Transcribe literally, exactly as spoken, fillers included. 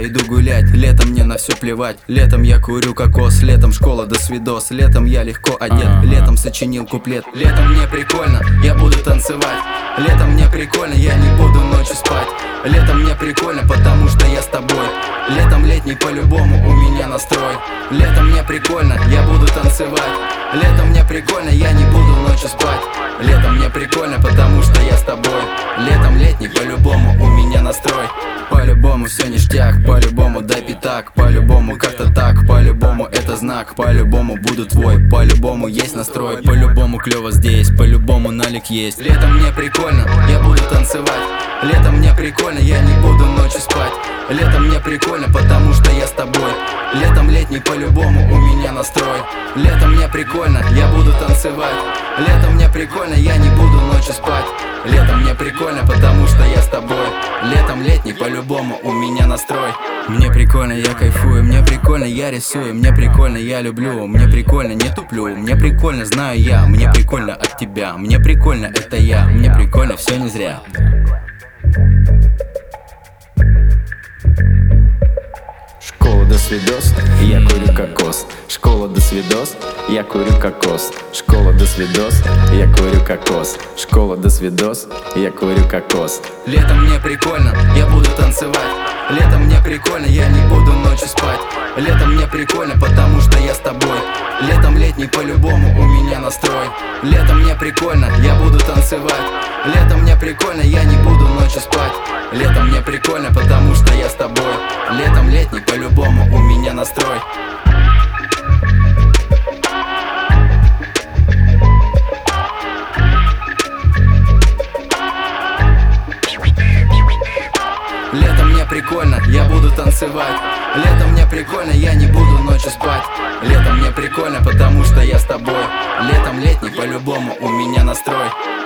иду гулять, летом мне на все плевать. Летом я курю кокос, летом школа до свидос. Летом я легко одет, летом сочинил куплет. Летом мне прикольно, я буду танцевать. Летом мне прикольно, я не буду ночью спать. Летом мне прикольно, потому что я с тобой. Летом летний по-любому у меня настрой. Летом мне прикольно, я буду танцевать. Летом мне прикольно, я не буду ночью спать. Летом мне прикольно, потому что я с тобой. Летом летний по-любому у меня настрой. По-любому все ништяк, по-любому дай пятак. По-любому как-то так, по-любому это знак. По-любому буду твой, по-любому есть настрой. По-любому клево здесь, по-любому налик есть. Летом мне прикольно, я буду танцевать. Летом мне прикольно, я не буду ночью спать. Летом мне прикольно, потому что я с тобой. Летом летний по-любому у меня настрой. Летом мне прикольно, я буду танцевать. Летом мне прикольно, я не буду ночью спать. Летом мне прикольно, потому что я с тобой. Летом летний по-любому у меня настрой. Мне прикольно, я кайфую, мне прикольно, я рисую. Мне прикольно, я люблю, мне прикольно, не туплю. Мне прикольно, знаю я, мне прикольно от тебя. Мне прикольно, это я, мне прикольно, все не зря. Школа до свидос, я курю кокос. Школа до свидос, я курю кокос. Школа до свидос, я курю кокос. Школа до свидос, я курю кокос. Летом мне прикольно, я буду танцевать. Летом мне прикольно, я не буду ночью спать. Летом мне прикольно, потому что я с тобой. Летом летний по-любому у меня настрой. Летом мне прикольно, я буду танцевать. Летом мне прикольно, я не буду ночью спать. Летом мне прикольно, потому что я с тобой. Летом летний по-любому у меня настрой. Летом мне прикольно, я буду танцевать. Летом мне прикольно, я не буду ночью спать. Летом мне прикольно, потому что я с тобой. Летом летний по-любому у меня настрой.